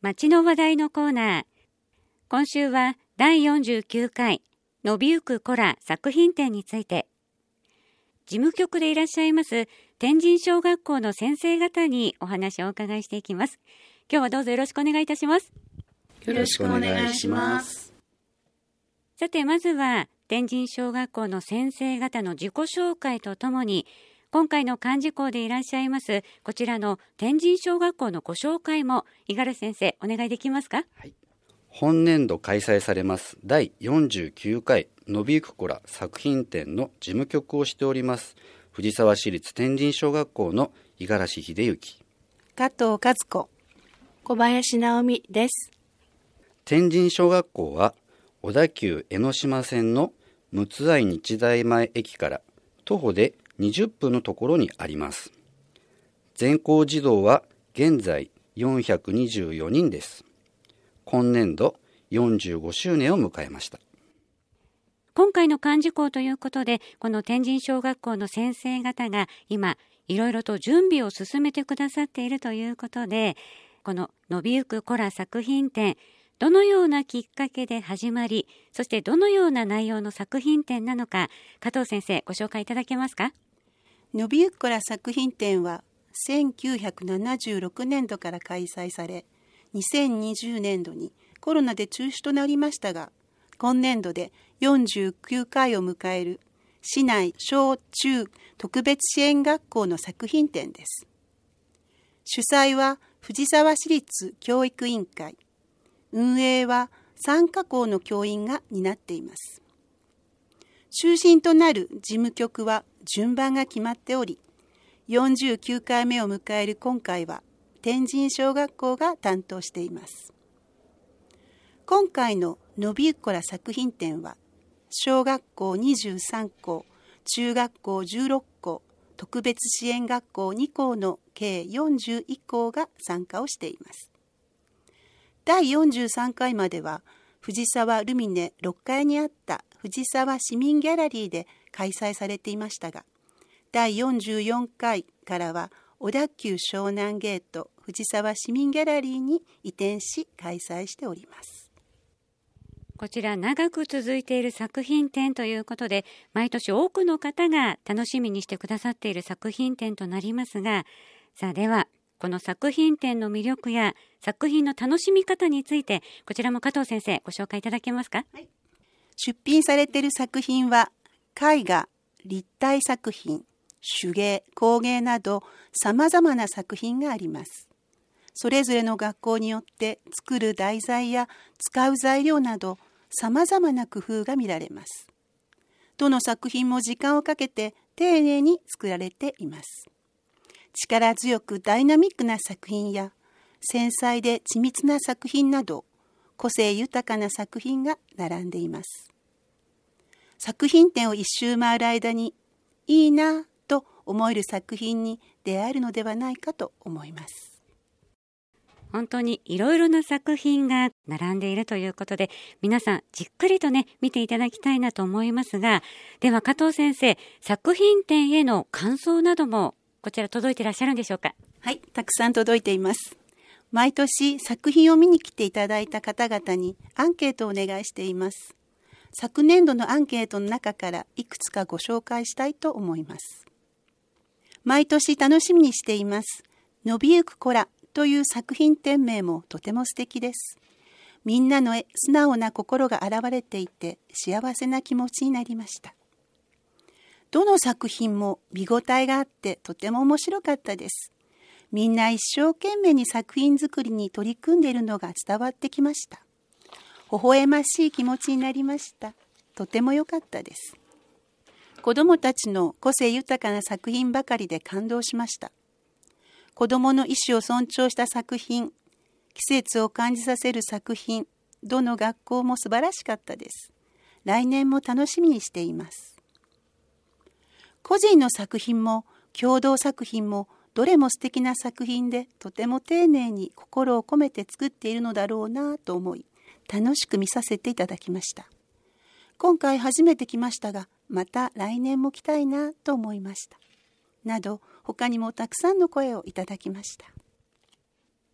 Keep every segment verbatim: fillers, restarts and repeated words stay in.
街の話題のコーナー。今週はだいよんじゅうきゅうかい伸びゆく子ら作品展について、事務局でいらっしゃいます天神小学校の先生方にお話をお伺いしていきます。今日はどうぞよろしくお願いいたします。 よろしくお願いします。 さて、まずは天神小学校の先生方の自己紹介とともに、今回の漢字校でいらっしゃいますこちらの天神小学校のご紹介も五十嵐先生お願いできますか。 はい、本年度開催されますだいよんじゅうきゅうかい伸びゆく子ら作品展の事務局をしております藤沢市立天神小学校の五十嵐秀幸、 加藤和子、小林直美です。 天神小学校は小田急江ノ島線の六愛日大前駅から徒歩でにじゅっぷんのところにあります。全校児童は現在よんひゃくにじゅうよにんです。今年度よんじゅうごしゅうねんを迎えました。 今回の漢字校ということで、この天神小学校の先生方が今いろいろと準備を進めてくださっているということで、この伸びゆく子ら作品展、どのようなきっかけで始まり、そしてどのような内容の作品展なのか、加藤先生ご紹介いただけますか。 伸びゆく子ら作品展はせんきゅうひゃくななじゅうろくねんどから開催され、にせんにじゅうねんどにコロナで中止となりましたが、今年度でよんじゅうきゅうかいを迎える市内小中特別支援学校の作品展です。主催は藤沢市立教育委員会、運営は参加校の教員が担っています。中心となる事務局は順番が決まっており、よんじゅうきゅうかいめを迎える今回は天神小学校が担当しています。今回の伸びゆく子ら作品展は小学校にじゅうさんこう、中学校じゅうろっこう、特別支援学校にこうの計よんじゅういっこうが参加をしています。だいよんじゅうさんかいまでは藤沢ルミネろっかいにあった藤沢市民ギャラリーで開催されていましたが、だいよんじゅうよんかいからは小田急湘南ゲート藤沢市民ギャラリーに移転し開催しております。 こちら長く続いている作品展ということで、毎年多くの方が楽しみにしてくださっている作品展となりますが、さあではこの作品展の魅力や作品の楽しみ方について、こちらも加藤先生ご紹介いただけますか。はい、 出品されている作品は絵画、立体作品、手芸、工芸などさまざまな作品があります。それぞれの学校によって作る題材や使う材料などさまざまな工夫が見られます。どの作品も時間をかけて丁寧に作られています。力強くダイナミックな作品や繊細で緻密な作品など個性豊かな作品が並んでいます。作品展を一周回る間にいいなと思える作品に出会えるのではないかと思います。 本当にいろいろな作品が並んでいるということで、皆さんじっくりとね見ていただきたいなと思いますが、では加藤先生、作品展への感想などもこちら届いていらっしゃるんでしょうか。 はい、たくさん届いています。毎年作品を見に来ていただいた方々にアンケートをお願いしています。昨年度のアンケートの中からいくつかご紹介したいと思います。毎年楽しみにしています伸びゆく子らという作品展名もとても素敵です。みんなの素直な心が現れていて幸せな気持ちになりました。どの作品も見応えがあってとても面白かったです。みんな一生懸命に作品作りに取り組んでいるのが伝わってきました。微笑ましい気持ちになりました。とても良かったです。子どもたちの個性豊かな作品ばかりで感動しました。子どもの意思を尊重した作品、季節を感じさせる作品、どの学校も素晴らしかったです。来年も楽しみにしています。個人の作品も共同作品もどれも素敵な作品でとても丁寧に心を込めて作っているのだろうなと思い、楽しく見させていただきました。今回初めて来ましたが、また来年も来たいなと思いました。など他にもたくさんの声をいただきました。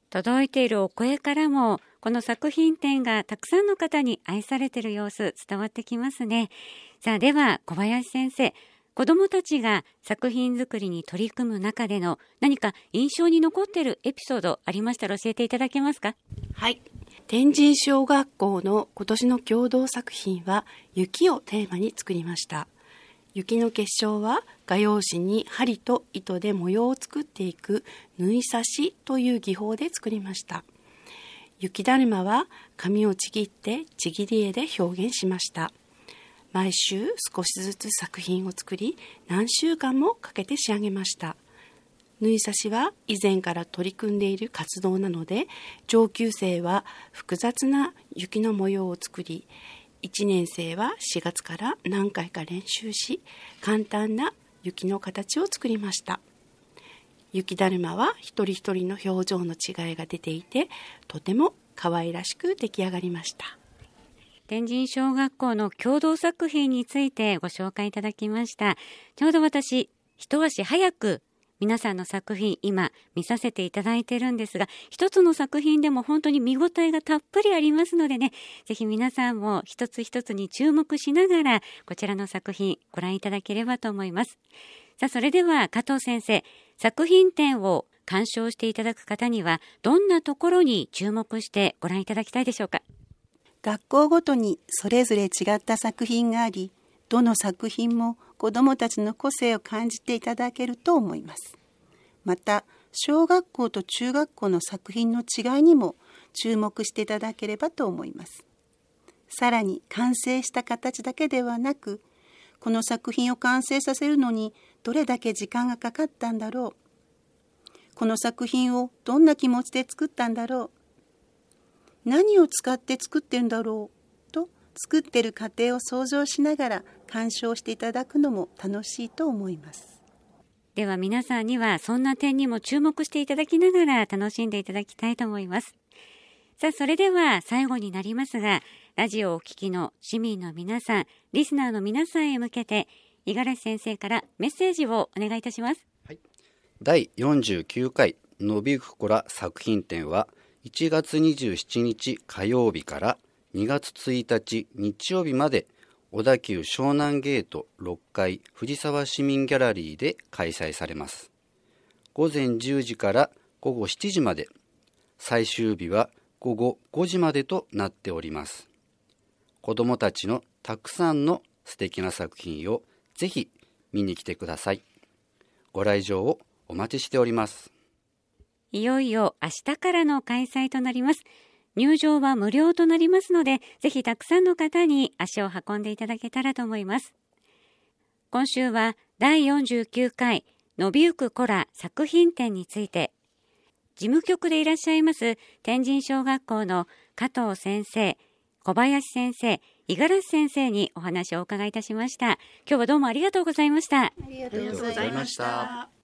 届いているお声からもこの作品展がたくさんの方に愛されている様子伝わってきますね。さあでは小林先生、子どもたちが作品作りに取り組む中での何か印象に残っているエピソードありましたら教えていただけますか？ はい。天神小学校の今年の共同作品は雪をテーマに作りました。雪の結晶は画用紙に針と糸で模様を作っていく縫い刺しという技法で作りました。雪だるまは紙をちぎってちぎり絵で表現しました。毎週少しずつ作品を作り、何週間もかけて仕上げました。縫い刺しは以前から取り組んでいる活動なので、上級生は複雑な雪の模様を作り、いちねん生はしがつから何回か練習し、簡単な雪の形を作りました。雪だるまは一人一人の表情の違いが出ていて、とても可愛らしく出来上がりました。 天神小学校の共同作品についてご紹介いただきました。ちょうど私、一足早く皆さんの作品今見させていただいているんですが、一つの作品でも本当に見応えがたっぷりありますのでね、ぜひ皆さんも一つ一つに注目しながらこちらの作品ご覧いただければと思います。さあそれでは加藤先生、作品展を鑑賞していただく方にはどんなところに注目してご覧いただきたいでしょうか？ 学校ごとにそれぞれ違った作品があり、どの作品も子どもたちの個性を感じていただけると思います。また、小学校と中学校の作品の違いにも注目していただければと思います。さらに完成した形だけではなく、この作品を完成させるのにどれだけ時間がかかったんだろう。この作品をどんな気持ちで作ったんだろう。何を使って作ってるんだろうと作ってる過程を想像しながら鑑賞していただくのも楽しいと思います。 では皆さんにはそんな点にも注目していただきながら楽しんでいただきたいと思います。さあそれでは最後になりますが、ラジオをお聞きの市民の皆さん、リスナーの皆さんへ向けて五十嵐先生からメッセージをお願いいたします。 はい、だいよんじゅうきゅうかいのびゆくこら作品展はいちがつにじゅうしちにち火曜日からにがつついたち日曜日まで小田急湘南ゲートろっかい藤沢市民ギャラリーで開催されます。ごぜんじゅうじからごごしちじまで、最終日はごごごじまでとなっております。子どもたちのたくさんの素敵な作品をぜひ見に来てください。ご来場をお待ちしております。 いよいよ明日からの開催となります。入場は無料となりますので、ぜひたくさんの方に足を運んでいただけたらと思います。今週はだいよんじゅうきゅうかいのびゆくこら作品展について、事務局でいらっしゃいます天神小学校の加藤先生、小林先生、五十嵐先生にお話をお伺いいたしました。今日はどうもありがとうございました。 ありがとうございました。